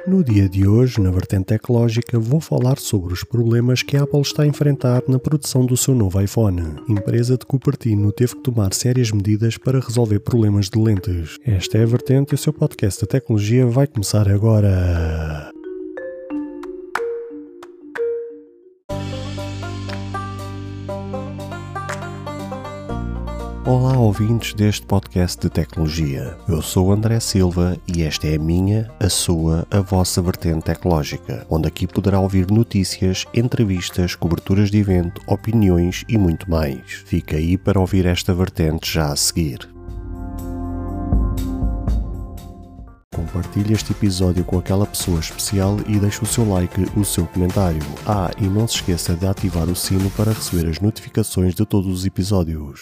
No dia de hoje, na vertente tecnológica, vou falar sobre os problemas que a Apple está a enfrentar na produção do seu novo iPhone. A empresa de Cupertino teve que tomar sérias medidas para resolver problemas de lentes. Esta é a vertente e o seu podcast de tecnologia vai começar agora. Olá, ouvintes deste podcast de tecnologia. Eu sou o André Silva e esta é a vossa vertente tecnológica, onde aqui poderá ouvir notícias, entrevistas, coberturas de evento, opiniões e muito mais. Fica aí para ouvir esta vertente já a seguir. Compartilhe este episódio com aquela pessoa especial e deixe o seu like, o seu comentário. E não se esqueça de ativar o sino para receber as notificações de todos os episódios.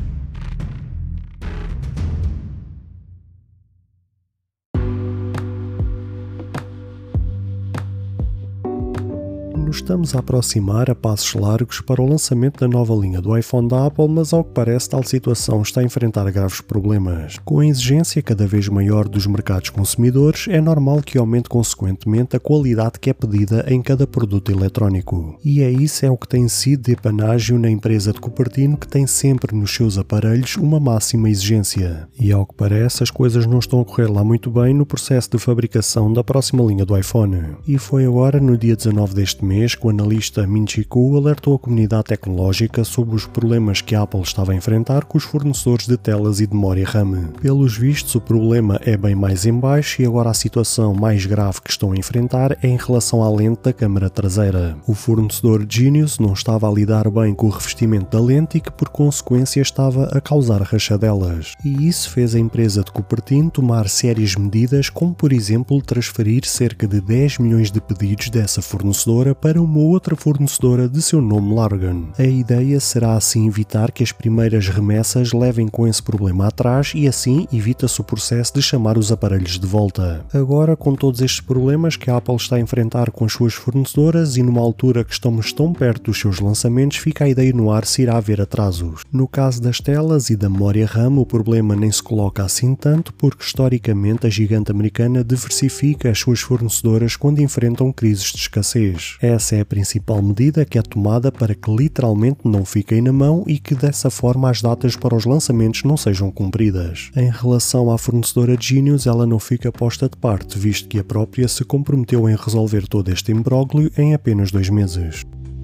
Nos estamos a aproximar a passos largos para o lançamento da nova linha do iPhone da Apple, mas ao que parece tal situação está a enfrentar graves problemas. Com a exigência cada vez maior dos mercados consumidores, é normal que aumente consequentemente a qualidade que é pedida em cada produto eletrónico. E isso é o que tem sido de epanágio na empresa de Cupertino, que tem sempre nos seus aparelhos uma máxima exigência. E ao que parece as coisas não estão a correr lá muito bem no processo de fabricação da próxima linha do iPhone. E foi agora, no dia 19 deste mês, que o analista Ming-Chi Kuo alertou a comunidade tecnológica sobre os problemas que a Apple estava a enfrentar com os fornecedores de telas e de memória RAM. Pelos vistos, o problema é bem mais em baixo e agora a situação mais grave que estão a enfrentar é em relação à lente da câmara traseira. O fornecedor Genius não estava a lidar bem com o revestimento da lente e que, por consequência, estava a causar rachadelas. E isso fez a empresa de Cupertino tomar sérias medidas, como, por exemplo, transferir cerca de 10 milhões de pedidos dessa fornecedora para uma outra fornecedora de seu nome Largan. A ideia será assim evitar que as primeiras remessas levem com esse problema atrás e assim evita-se o processo de chamar os aparelhos de volta. Agora, com todos estes problemas que a Apple está a enfrentar com as suas fornecedoras e numa altura que estamos tão perto dos seus lançamentos, fica a ideia no ar se irá haver atrasos. No caso das telas e da memória RAM, o problema nem se coloca assim tanto porque historicamente a gigante americana diversifica as suas fornecedoras quando enfrentam crises de escassez. Essa é a principal medida que é tomada para que literalmente não fiquem na mão e que dessa forma as datas para os lançamentos não sejam cumpridas. Em relação à fornecedora Genius, ela não fica posta de parte, visto que a própria se comprometeu em resolver todo este imbróglio em apenas 2 meses.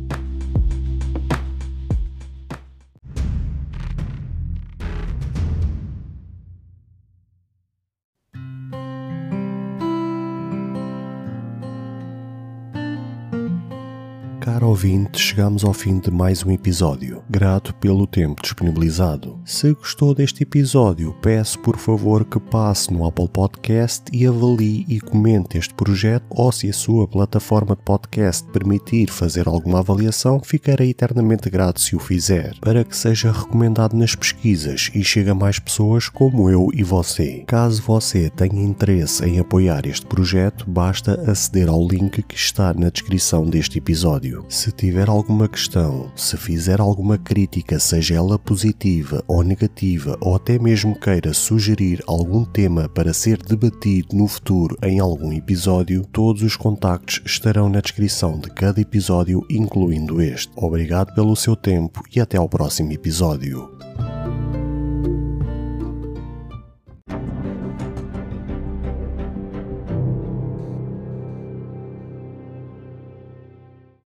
Caro ouvinte, chegamos ao fim de mais um episódio. Grato pelo tempo disponibilizado. Se gostou deste episódio, peço por favor que passe no Apple Podcast e avalie e comente este projeto, ou se a sua plataforma de podcast permitir fazer alguma avaliação, ficarei eternamente grato se o fizer, para que seja recomendado nas pesquisas e chegue a mais pessoas como eu e você. Caso você tenha interesse em apoiar este projeto, basta aceder ao link que está na descrição deste episódio. Se tiver alguma questão, se fizer alguma crítica, seja ela positiva ou negativa, ou até mesmo queira sugerir algum tema para ser debatido no futuro em algum episódio, todos os contactos estarão na descrição de cada episódio, incluindo este. Obrigado pelo seu tempo e até ao próximo episódio.